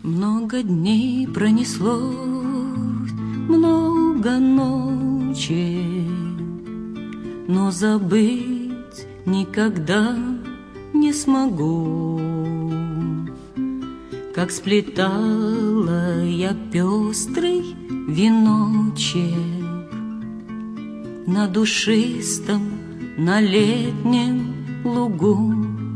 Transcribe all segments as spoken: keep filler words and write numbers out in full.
Много дней пронеслось, много ночей, но забыть никогда не смогу. Как сплетала я пестрый веночек на душистом, на летнем лугу.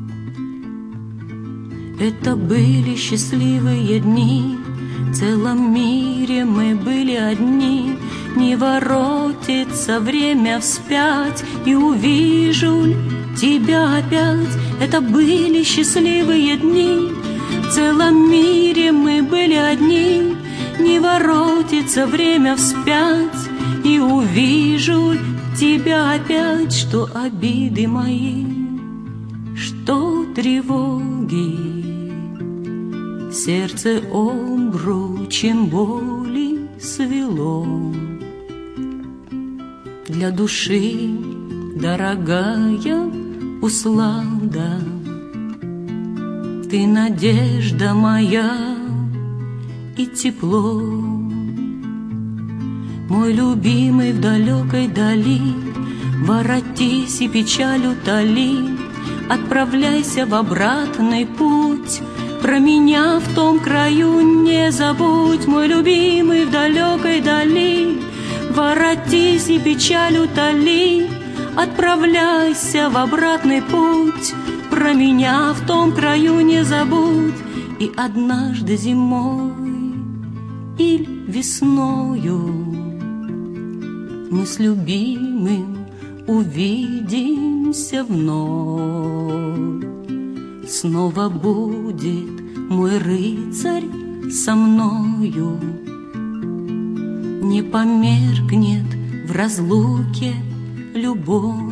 Это были счастливые дни, в целом мире мы были одни. Не воротится время вспять, и увижу тебя опять. Это были счастливые дни, в целом мире мы были одни. Не воротится время вспять, и увижу тебя опять. Что обиды мои, что тревоги, сердце обручем боли свело. Для души дорогая услада, ты надежда моя и тепло. Мой любимый в далекой дали, воротись и печаль утоли. Отправляйся в обратный путь, про меня в том краю не забудь. Мой любимый в далекой дали, воротись и печаль утоли. Отправляйся в обратный путь, про меня в том краю не забудь. И однажды зимой или весною мы с любимым увидимся вновь. Снова будет мой рыцарь со мною, не померкнет в разлуке любовь.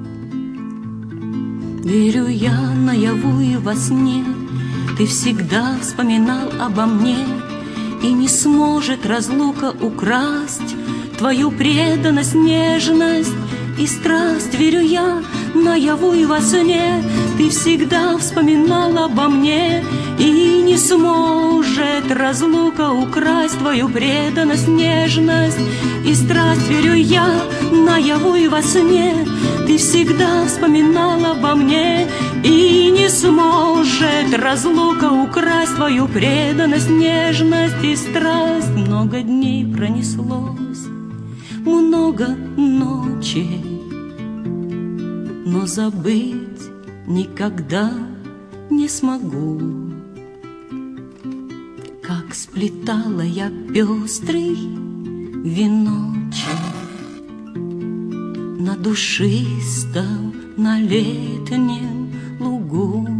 Верю я наяву и во сне, ты всегда вспоминал обо мне, и не сможет разлука украсть твою преданность, нежность и страсть. Верю я наяву и во сне, ты всегда вспоминал обо мне, и не сможет разлука украсть твою преданность, нежность и страсть. Верю я наяву и во сне, ты всегда вспоминал обо мне, и не сможет разлука украсть твою преданность, нежность и страсть. Много дней пронеслось, много ночей, но забыть никогда не смогу. Как сплетала я пестрый веночек на душистом, на летнем лугу.